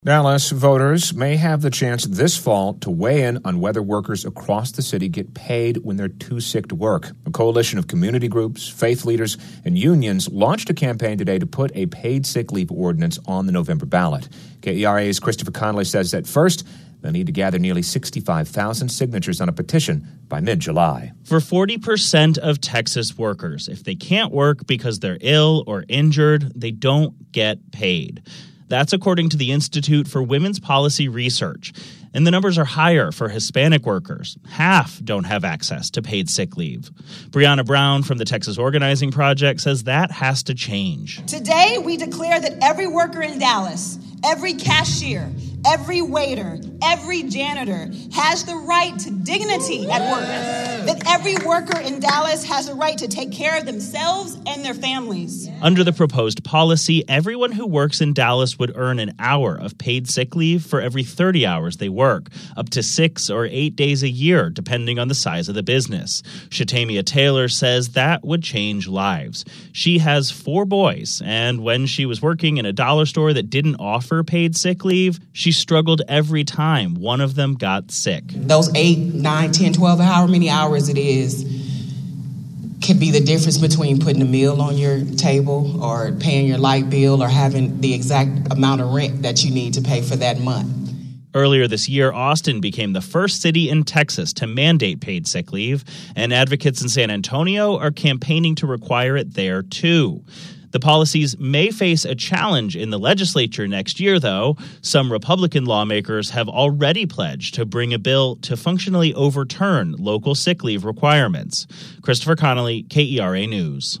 Dallas voters may have the chance this fall to weigh in on whether workers across the city get paid when they're too sick to work. A coalition of community groups, faith leaders, and unions launched a campaign today to put a paid sick leave ordinance on the November ballot. KERA's Christopher Connolly says that first, they'll need to gather nearly 65,000 signatures on a petition by mid-July. For 40% of Texas workers, if they can't work because they're ill or injured, they don't get paid. That's according to the Institute for Women's Policy Research. And the numbers are higher for Hispanic workers. Half don't have access to paid sick leave. Brianna Brown from the Texas Organizing Project says that has to change. Today, we declare that every worker in Dallas, every cashier, every waiter, every janitor has the right to dignity at work. That every worker in Dallas has a right to take care of themselves and their families. Under the proposed policy, everyone who works in Dallas would earn an hour of paid sick leave for every 30 hours they work, up to 6 or 8 days a year, depending on the size of the business. Shatamia Taylor says that would change lives. She has 4 boys, and when she was working in a dollar store that didn't offer paid sick leave, she struggled every time one of them got sick. Those 8, 9, 10, 12, however many hours it is, could be the difference between putting a meal on your table or paying your light bill or having the exact amount of rent that you need to pay for that month. Earlier this year, Austin became the first city in Texas to mandate paid sick leave, and advocates in San Antonio are campaigning to require it there, too. The policies may face a challenge in the legislature next year, though. Some Republican lawmakers have already pledged to bring a bill to functionally overturn local sick leave requirements. Christopher Connolly, KERA News.